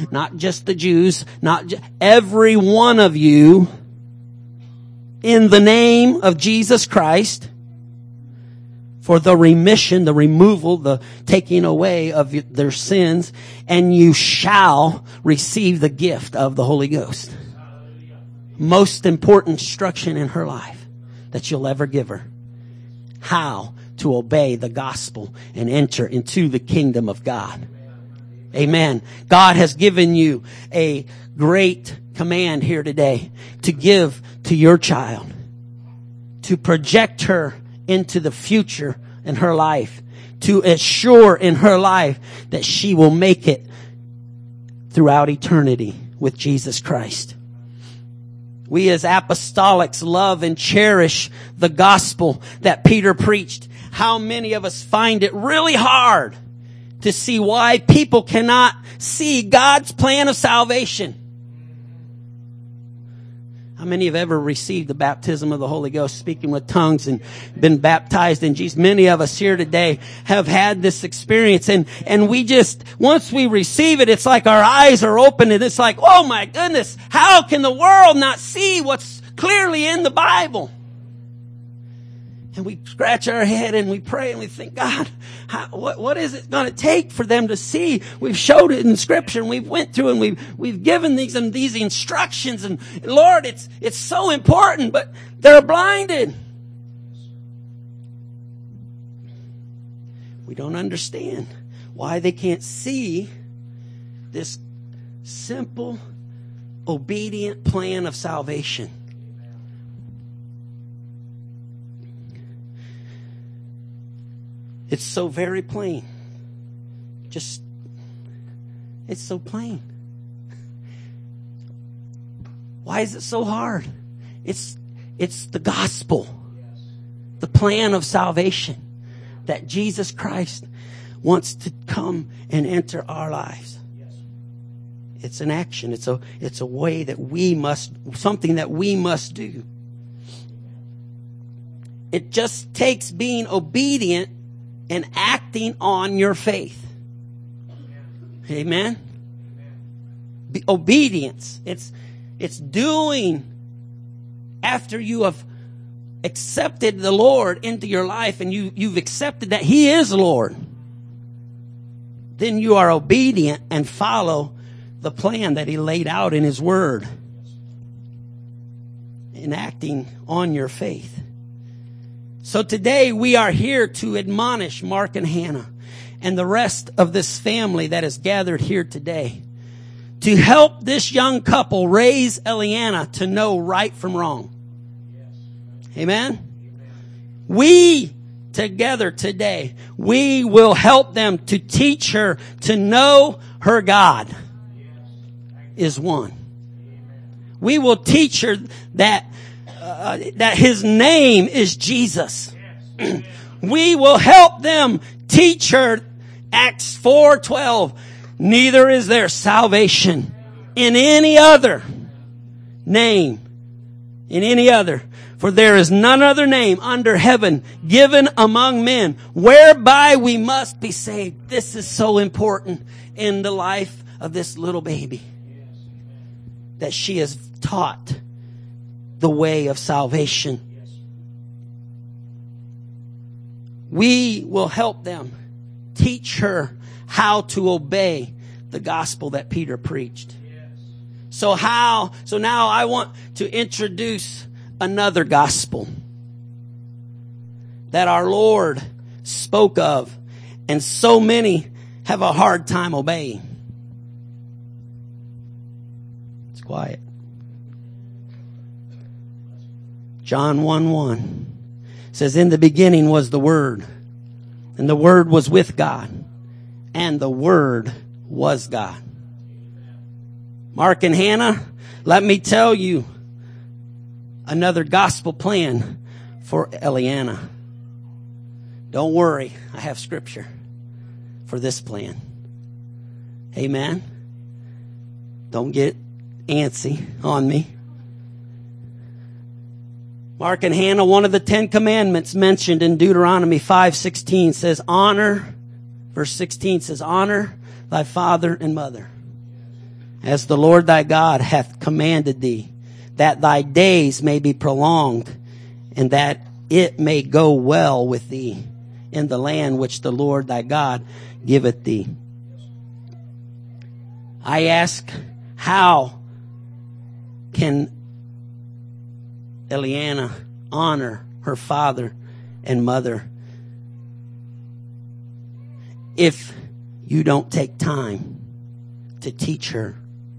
not just the Jews, every one of you, in the name of Jesus Christ, for the remission, the removal, the taking away of their sins, and you shall receive the gift of the Holy Ghost. Most important instruction in her life that you'll ever give her. How to obey the gospel and enter into the kingdom of God. Amen. God has given you a great command here today to give to your child, to project her into the future in her life, to assure in her life that she will make it throughout eternity with Jesus Christ. We as apostolics love and cherish the gospel that Peter preached. How many of us find it really hard to see why people cannot see God's plan of salvation? How many have ever received the baptism of the Holy Ghost, speaking with tongues, and been baptized in Jesus? Many of us here today have had this experience, and we just, once we receive it, it's like our eyes are open, and it's like, oh my goodness, how can the world not see what's clearly in the Bible? And we scratch our head and we pray and we think, God, what is it going to take for them to see? We've showed it in Scripture, and we've went through and we've given these instructions, and Lord, it's so important, but they're blinded. We don't understand why they can't see this simple, obedient plan of salvation. It's so very plain. It's so plain. Why is it so hard? It's the gospel. The plan of salvation that Jesus Christ wants to come and enter our lives. It's an action. It's a way that something that we must do. It just takes being obedient and acting on your faith. Amen. Obedience. It's doing after you have accepted the Lord into your life, and you've accepted that He is Lord. Then you are obedient and follow the plan that He laid out in His Word, in acting on your faith. So today we are here to admonish Mark and Hannah and the rest of this family that is gathered here today to help this young couple raise Eliana to know right from wrong. Amen? We together today, we will help them to teach her to know her God is one. We will teach her that His name is Jesus. We will help them teach her Acts 4:12. Neither is there salvation in any other name, in any other. For there is none other name under heaven given among men whereby we must be saved. This is so important in the life of this little baby, that she is taught the way of salvation. We will help them teach her how to obey the gospel that Peter preached. So now I want to introduce another gospel that our Lord spoke of, and so many have a hard time obeying. It's quiet. John 1:1 says, in the beginning was the Word, and the Word was with God, and the Word was God. Mark and Hannah, let me tell you another gospel plan for Eliana. Don't worry, I have Scripture for this plan. Amen. Don't get antsy on me. Mark and Hannah, one of the 10 commandments mentioned in Deuteronomy 5:16 says, honor, verse 16 says, honor thy father and mother. as the Lord thy God hath commanded thee, that thy days may be prolonged, and that it may go well with thee in the land which the Lord thy God giveth thee. I ask, how can Eliana honor her father and mother if you don't take time to teach her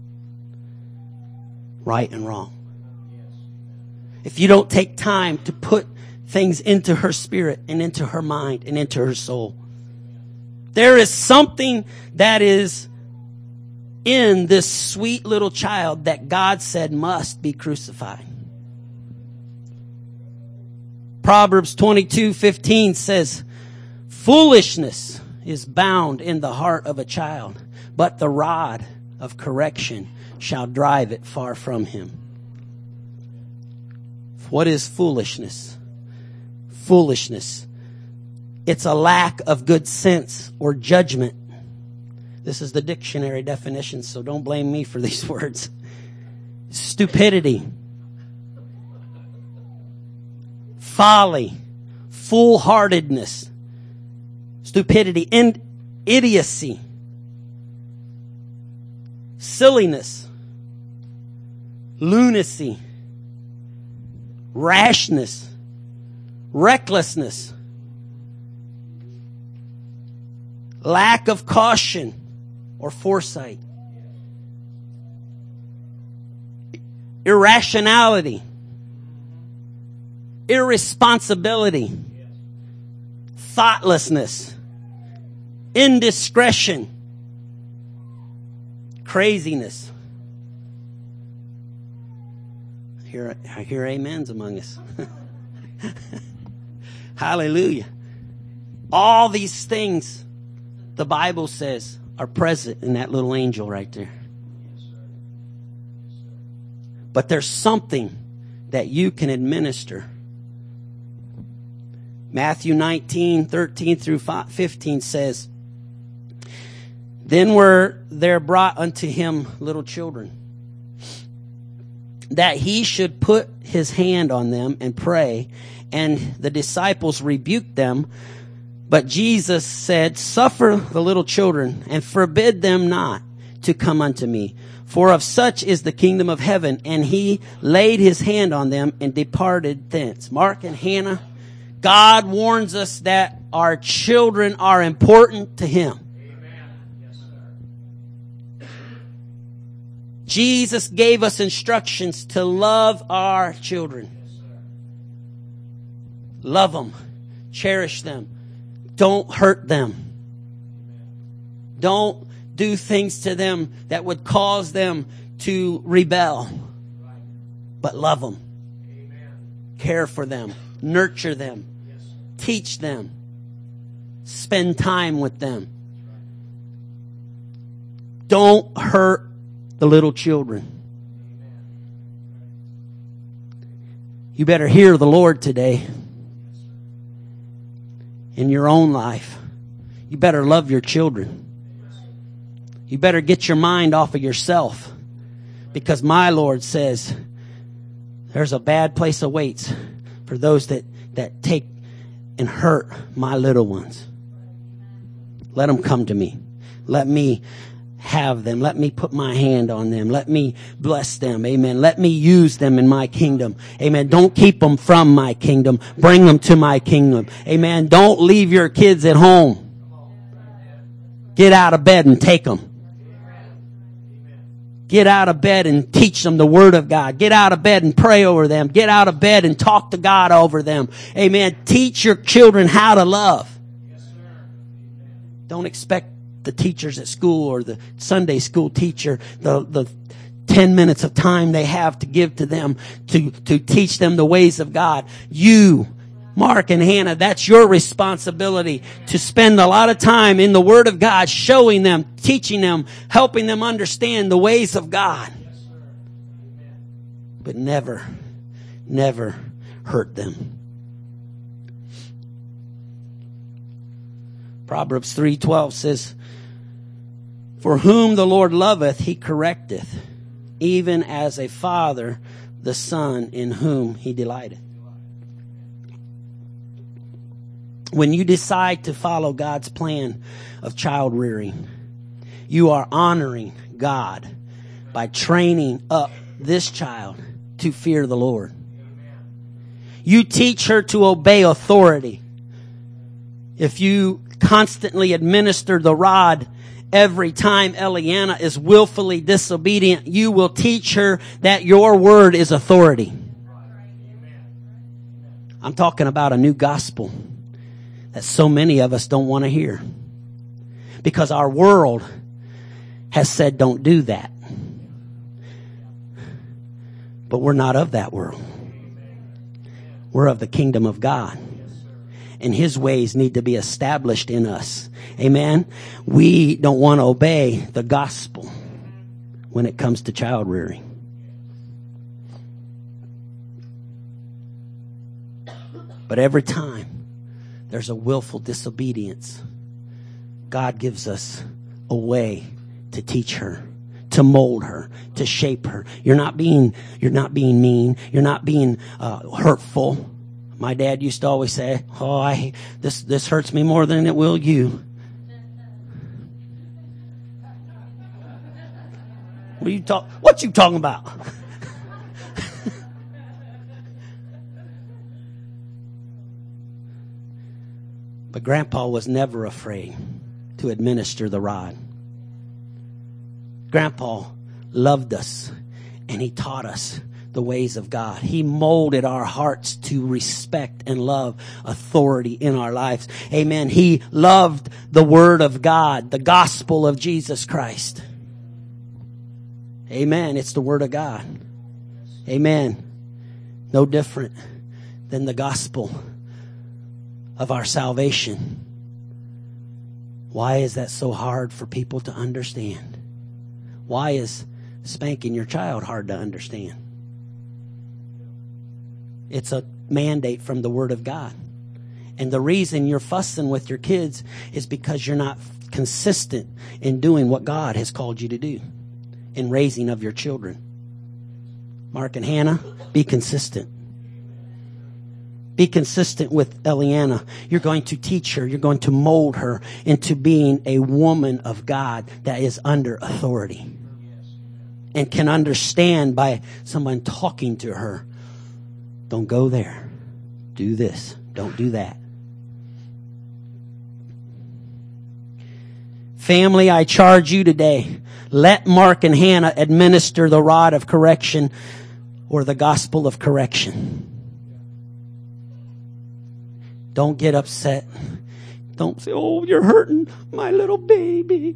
right and wrong? If you don't take time to put things into her spirit and into her mind and into her soul. There is something that is in this sweet little child that God said must be crucified. Proverbs 22:15 says, foolishness is bound in the heart of a child, but the rod of correction shall drive it far from him. What is foolishness? Foolishness. It's a lack of good sense or judgment. This is the dictionary definition, so don't blame me for these words. Stupidity, folly, foolhardiness, stupidity, and idiocy, silliness, lunacy, rashness, recklessness, lack of caution or foresight, irrationality, irresponsibility, thoughtlessness, indiscretion, craziness. I hear amens among us. Hallelujah. All these things, the Bible says, are present in that little angel right there. But there's something that you can administer. Matthew 19:13 through 15 says, then were there brought unto him little children, that he should put his hand on them and pray. And the disciples rebuked them. But Jesus said, suffer the little children and forbid them not to come unto me, for of such is the kingdom of heaven. And he laid his hand on them and departed thence. Mark and Hannah, God warns us that our children are important to him. Jesus gave us instructions to love our children. Love them. Cherish them. Don't hurt them. Don't do things to them that would cause them to rebel. But love them. Care for them. Nurture them. Teach them. Spend time with them. Don't hurt the little children. You better hear the Lord today. In your own life, you better love your children. You better get your mind off of yourself, because my Lord says there's a bad place awaits for those that take and hurt my little ones. Let them come to me. Let me have them. Let me put my hand on them. Let me bless them. Amen. Let me use them in my kingdom. Amen. Don't keep them from my kingdom. Bring them to my kingdom. Amen. Don't leave your kids at home. Get out of bed and take them. Get out of bed and teach them the Word of God. Get out of bed and pray over them. Get out of bed and talk to God over them. Amen. Teach your children how to love. Don't expect the teachers at school or the Sunday school teacher, the 10 minutes of time they have to give to them to teach them the ways of God. You, Mark and Hannah, that's your responsibility to spend a lot of time in the Word of God, showing them, teaching them, helping them understand the ways of God. But never hurt them. Proverbs 3:12 says, For whom the Lord loveth, he correcteth, even as a father the son in whom he delighteth. When you decide to follow God's plan of child rearing, you are honoring God by training up this child to fear the Lord. You teach her to obey authority. If you constantly administer the rod every time Eliana is willfully disobedient, you will teach her that your word is authority. I'm talking about a new gospel that so many of us don't want to hear. Because our world has said don't do that. But we're not of that world. We're of the kingdom of God. And his ways need to be established in us. Amen. We don't want to obey the gospel when it comes to child rearing. But every time there's a willful disobedience, God gives us a way to teach her, to mold her, to shape her. You're not being mean. You're not being hurtful. My dad used to always say, "Oh, this hurts me more than it will you." What you talking about? But Grandpa was never afraid to administer the rod. Grandpa loved us, and he taught us the ways of God. He molded our hearts to respect and love authority in our lives. Amen. He loved the Word of God, the gospel of Jesus Christ. Amen. It's the Word of God. Amen. No different than the gospel of our salvation. Why is that so hard for people to understand? Why is spanking your child hard to understand? It's a mandate from the Word of God. And the reason you're fussing with your kids is because you're not consistent in doing what God has called you to do in raising of your children. Mark and Hannah, be consistent. Be consistent with Eliana. You're going to teach her. You're going to mold her into being a woman of God that is under authority and can understand by someone talking to her. Don't go there. Do this. Don't do that. Family, I charge you today. Let Mark and Hannah administer the rod of correction or the gospel of correction. Don't get upset. Don't say, "Oh, you're hurting my little baby."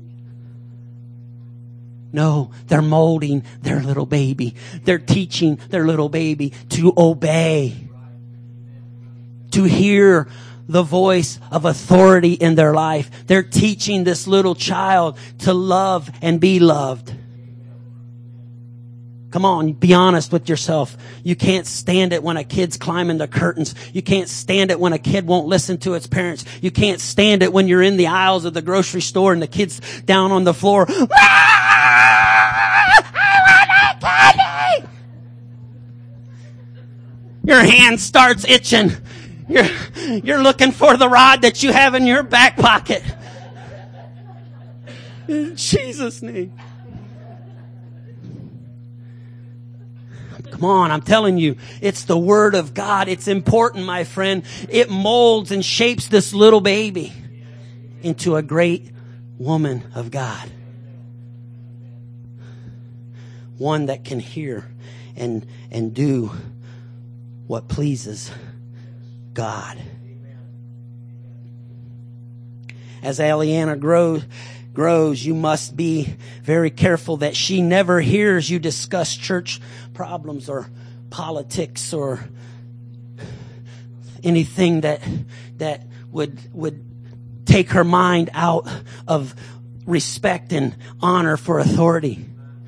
No, they're molding their little baby. They're teaching their little baby to obey, to hear the voice of authority in their life. They're teaching this little child to love and be loved. Come on, be honest with yourself. You can't stand it when a kid's climbing the curtains. You can't stand it when a kid won't listen to its parents. You can't stand it when you're in the aisles of the grocery store and the kid's down on the floor. I want a candy! Your hand starts itching. You're looking for the rod that you have in your back pocket. In Jesus' name. Come on, I'm telling you, it's the Word of God. It's important, my friend. It molds and shapes this little baby into a great woman of God. One that can hear and do what pleases God. As Eliana grows, you must be very careful that she never hears you discuss church problems or politics or anything that would take her mind out of respect and honor for authority.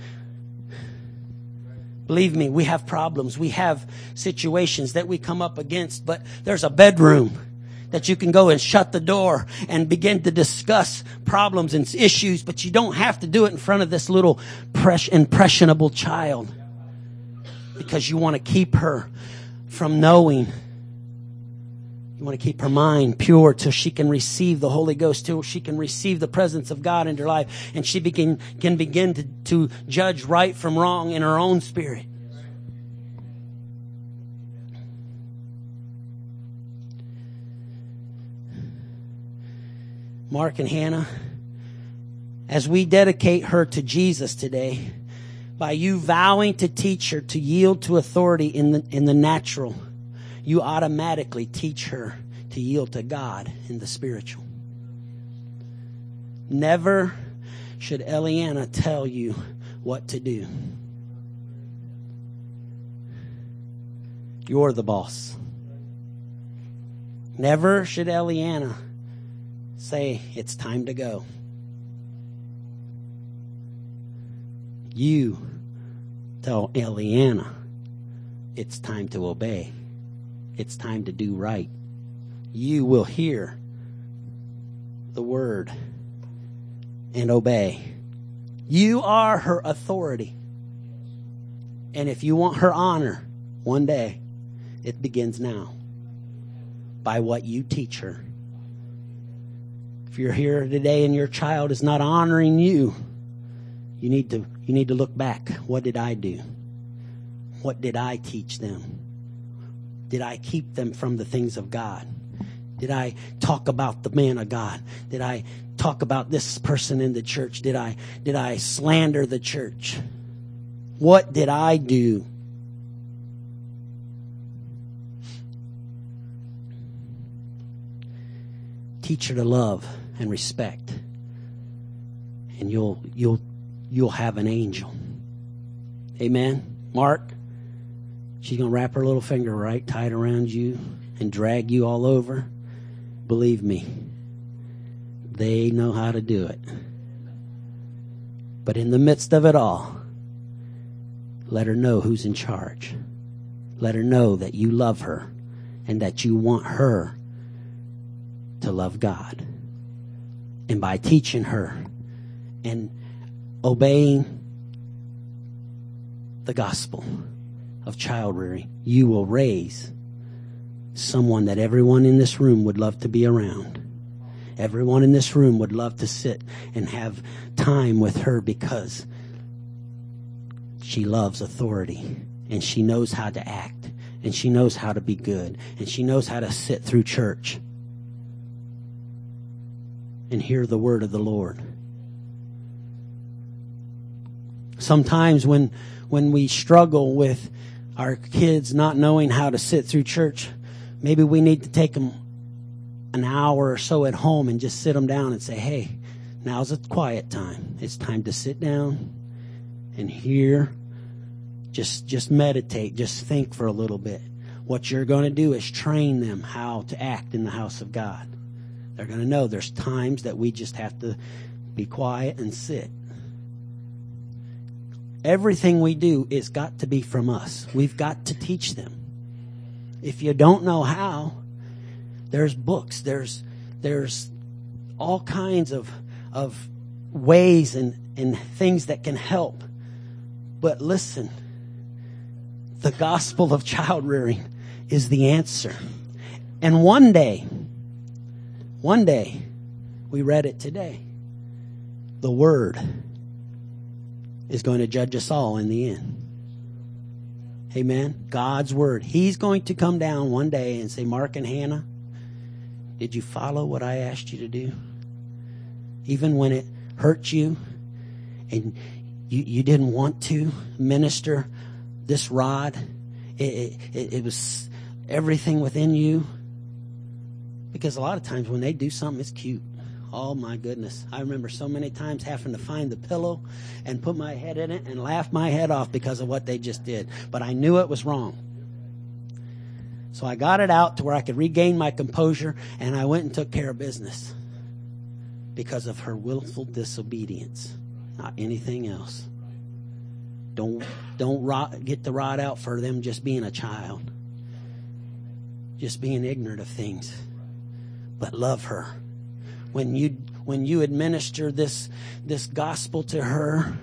Believe me, we have problems. We have situations that we come up against, but there's a bedroom that you can go and shut the door and begin to discuss problems and issues, but you don't have to do it in front of this little impressionable child, because you want to keep her from knowing. You want to keep her mind pure till she can receive the Holy Ghost, till she can receive the presence of God in her life, and she can begin to judge right from wrong in her own spirit. Mark and Hannah, as we dedicate her to Jesus today, by you vowing to teach her to yield to authority in the natural, you automatically teach her to yield to God in the spiritual. Never should Eliana tell you what to do. You're the boss. Never should Eliana say, it's time to go. You tell Eliana, it's time to obey. It's time to do right. You will hear the word and obey. You are her authority. And if you want her honor one day, it begins now by what you teach her. If you're here today and your child is not honoring you, you need to look back. What did I do? What did I teach them? Did I keep them from the things of God? Did I talk about the man of God? Did I talk about this person in the church? Did I slander the church? What did I do? Teach her to love and respect, and you'll have an angel. Amen. Mark, she's going to wrap her little finger right tight around you and drag you all over. Believe me, they know how to do it. But in the midst of it all, let her know who's in charge. Let her know that you love her and that you want her to love God. And by teaching her and obeying the gospel of child rearing, you will raise someone that everyone in this room would love to be around. Everyone in this room would love to sit and have time with her, because she loves authority and she knows how to act and she knows how to be good and she knows how to sit through church and hear the word of the Lord. Sometimes when we struggle with our kids not knowing how to sit through church, maybe we need to take them an hour or so at home and just sit them down and say, hey, now's a quiet time. It's time to sit down and hear. Just meditate. Just think for a little bit. What you're going to do is train them how to act in the house of God. They're going to know there's times that we just have to be quiet and sit. Everything we do is got to be from us. We've got to teach them. If you don't know how, there's books, there's all kinds of ways and things that can help. But listen, the gospel of child rearing is the answer. And one day, we read it today, the word is going to judge us all in the end. Amen. God's word. He's going to come down one day and say, Mark and Hannah, did you follow what I asked you to do? Even when it hurt you and you didn't want to minister this rod, it was everything within you. Because a lot of times when they do something, it's cute. Oh my goodness. I remember so many times having to find the pillow and put my head in it and laugh my head off because of what they just did. But I knew it was wrong. So I got it out to where I could regain my composure, and I went and took care of business because of her willful disobedience, not anything else. Don't get the rod out for them just being a child, just being ignorant of things. but love her. When you administer this gospel to her,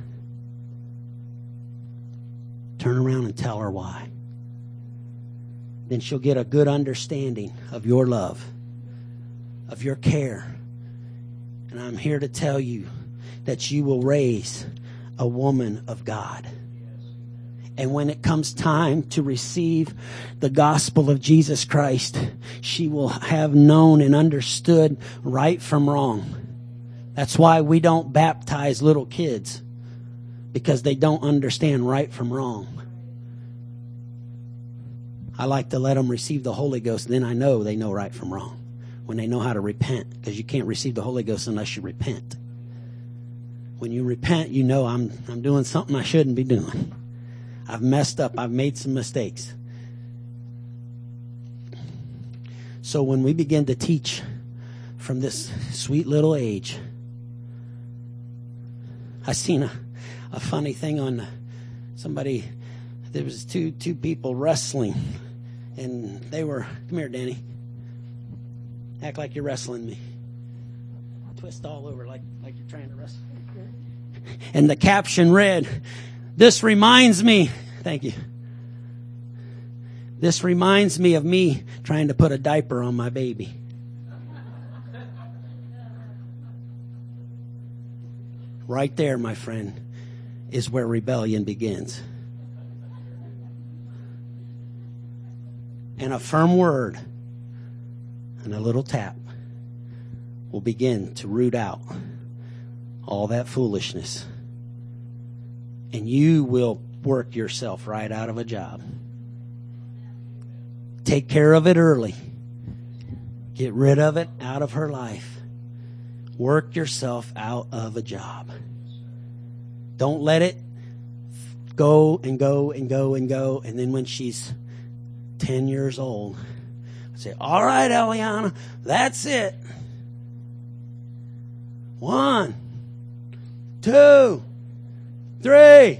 turn around and tell her why. Then she'll get a good understanding of your love, of your care. And I'm here to tell you that you will raise a woman of God. And when it comes time to receive the gospel of Jesus Christ, she will have known and understood right from wrong. That's why we don't baptize little kids, because they don't understand right from wrong. I like to let them receive the Holy Ghost, then I know they know right from wrong. When they know how to repent, because you can't receive the Holy Ghost unless you repent. When you repent, you know I'm doing something I shouldn't be doing. I've messed up. I've made some mistakes. So when we begin to teach from this sweet little age, I seen a funny thing on somebody. There was two people wrestling, and they were, come here, Danny. Act like you're wrestling me. Twist all over like you're trying to wrestle. And the caption read, "This reminds me," thank you. "This reminds me of me trying to put a diaper on my baby." Right there, my friend, is where rebellion begins. And a firm word and a little tap will begin to root out all that foolishness. And you will work yourself right out of a job. Take care of it early. Get rid of it out of her life. Work yourself out of a job. Don't let it go and go and go and go. And then when she's 10 years old, say, "All right, Eliana, that's it. 1, 2, 3.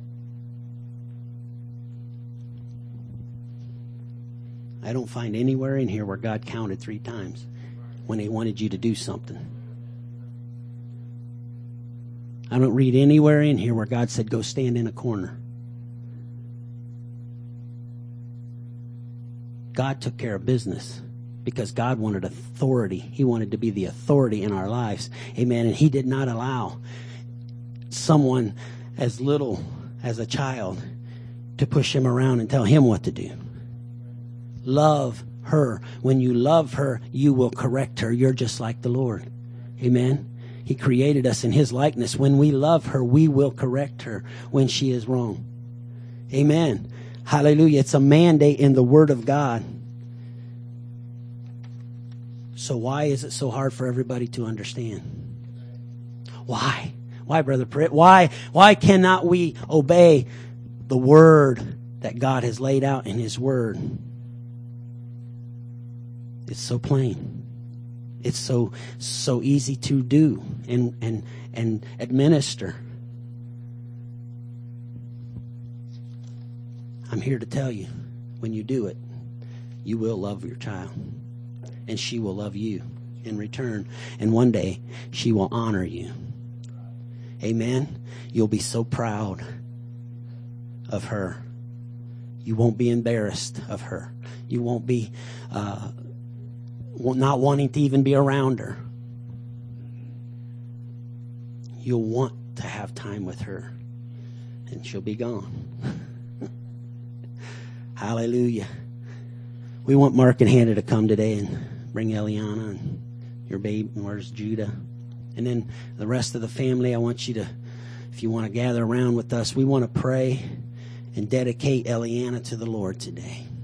I don't find anywhere in here where God counted 3 times when He wanted you to do something. I don't read anywhere in here where God said, "Go stand in a corner." God took care of business because God wanted authority. He wanted to be the authority in our lives. Amen. And He did not allow someone as little as a child to push Him around and tell Him what to do. Love her. When you love her, you will correct her. You're just like the Lord. Amen. He created us in His likeness. When we love her, we will correct her when she is wrong. Amen. Hallelujah. It's a mandate in the Word of God. So why is it so hard for everybody to understand? Why? Why, Brother Pritt? Why cannot we obey the Word that God has laid out in His Word? It's so plain. It's so easy to do and administer. I'm here to tell you, when you do it, you will love your child. And she will love you in return. And one day, she will honor you. Amen? You'll be so proud of her. You won't be embarrassed of her. You won't be not wanting to even be around her. You'll want to have time with her. And she'll be gone. Hallelujah. We want Mark and Hannah to come today and bring Eliana and your baby. Where's Judah? And then the rest of the family, I want you to, if you want to gather around with us, we want to pray and dedicate Eliana to the Lord today.